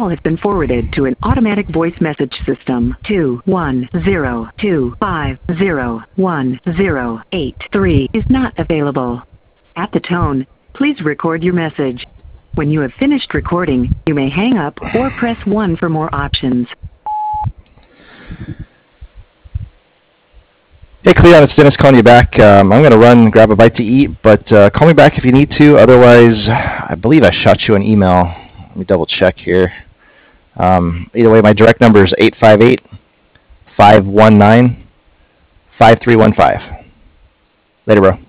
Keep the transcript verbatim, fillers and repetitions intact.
call has been forwarded to an automatic voice message system. two one zero two five zero one zero eight three is not available. At the tone, please record your message. When you have finished recording, you may hang up or press one for more options. Hey Cleon, it's Dennis calling you back. Um, I'm going to run, grab a bite to eat, but uh, call me back if you need to. Otherwise, I believe I shot you an email. Let me double check here. Um, either way, my direct number is eight five eight, five one nine, five three one five. Later, bro.